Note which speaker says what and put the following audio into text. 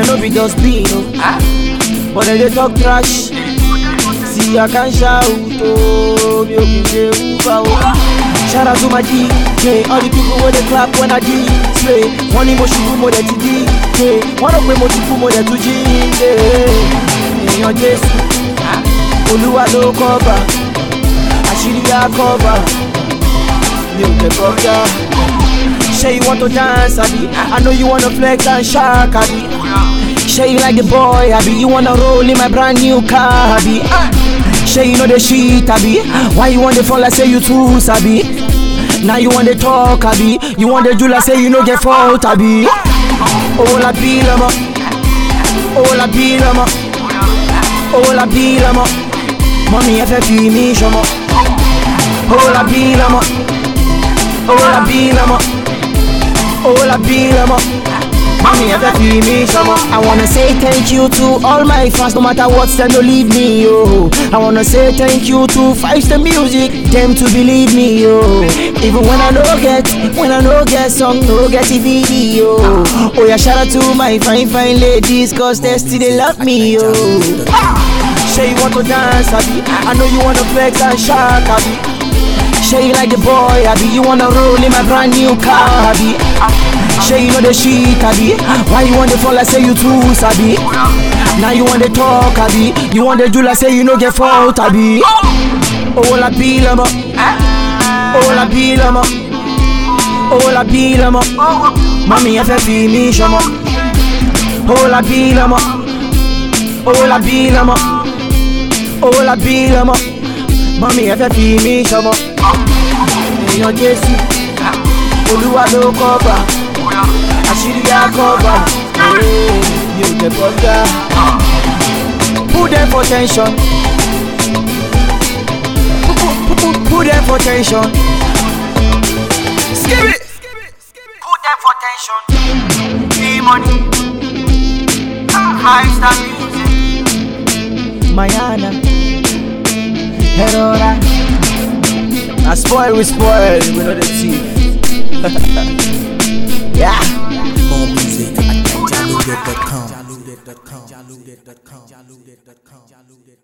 Speaker 1: no be dustbin, but they talk trash. See, I can shout, oh, me okay, say, shout out to my DJ, all the people where they clap when I DJ. One emotion more than DJ, one of my motive more than to DJ. In your Jesus, Oluwa no cover, Ashiri ya cover. You the brother. Say you want to dance, Abi. I know you wanna flex and shark, Abi. Say you like the boy, Abi. You wanna roll in my brand new car, Abi. Say you know the shit, Abi. Why you want the fall? I say you too, Abi. Now you want the talk, Abi. You want the jula, say you know get fault, Abi. Oh la bilama, oh la bilama, oh la bilama. Mommy FFP me shama. Oh la bilama, oh la bilama, oh la bilama. Mommy FFP me shama. I wanna say thank you to all my fans, no matter what, them don't leave me, yo. I wanna say thank you to Five Star Music, them to believe me, yo. Even when I no get song, no get a video. Oh yeah, shout out to my fine ladies, cause they still love me, yo. Say you want to dance, Abi. I know you wanna flex and shark, Abi. Say you like the boy, Abi. You wanna roll in my brand new car, Abi. Say you know the shit, Abi. Why you want the fall? I say you too, Abi. Now you want the talk, Abi. You want the jula, say you know get fault, Abi. Oh la bilama, oh la bilama, oh la bilama. Mommy FFP me shama. Oh la bilama, oh la bilama, oh la bilama. Mommy FFP me shama. In your Jesus, Oluwa no cover, Ashiri ya cover. You the brother. Put them for tension. Put them for tension. Skip it. Put them for tension. E-money. Five Star Music. Mayana. Herora. I spoil, we spoil. We know the team. Yeah.
Speaker 2: More music at jaludet.com.